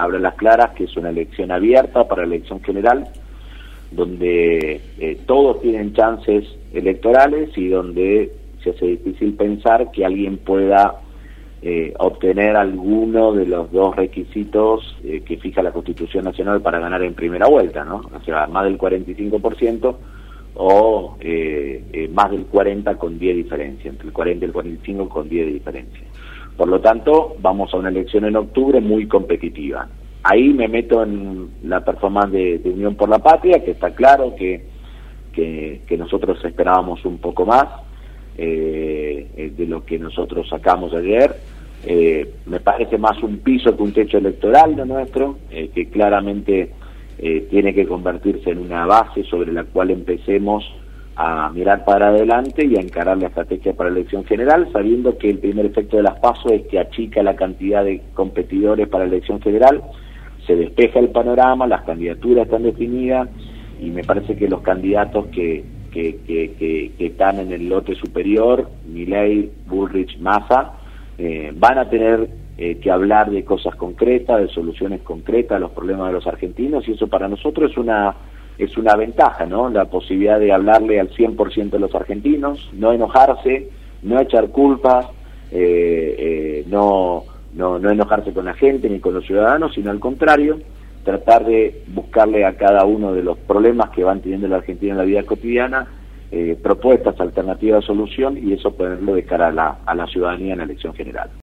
habla a las claras que es una elección abierta para la elección general, donde todos tienen chances electorales y donde se hace difícil pensar que alguien pueda obtener alguno de los dos requisitos que fija la Constitución Nacional para ganar en primera vuelta, ¿no? O sea, más del 45% o más del 40% con 10 diferencia, entre el 40 y el 45 con 10 de diferencia. Por lo tanto, vamos a una elección en octubre muy competitiva. Ahí me meto en la performance de Unión por la Patria, que está claro que nosotros esperábamos un poco más de lo que nosotros sacamos ayer. Me parece más un piso que un techo electoral de nuestro, que claramente tiene que convertirse en una base sobre la cual empecemos a mirar para adelante y a encarar la estrategia para la elección general, sabiendo que el primer efecto de las PASO es que achica la cantidad de competidores para la elección general, se despeja el panorama, las candidaturas están definidas y me parece que los candidatos que están en el lote superior, Milei, Bullrich, Massa, van a tener que hablar de cosas concretas, de soluciones concretas a los problemas de los argentinos, y eso para nosotros es una ventaja, ¿no? La posibilidad de hablarle al 100% de los argentinos, no enojarse, no echar culpas, no enojarse con la gente ni con los ciudadanos, sino al contrario, tratar de buscarle a cada uno de los problemas que van teniendo la Argentina en la vida cotidiana propuestas, alternativas de solución, y eso ponerlo de cara a la ciudadanía en la elección general.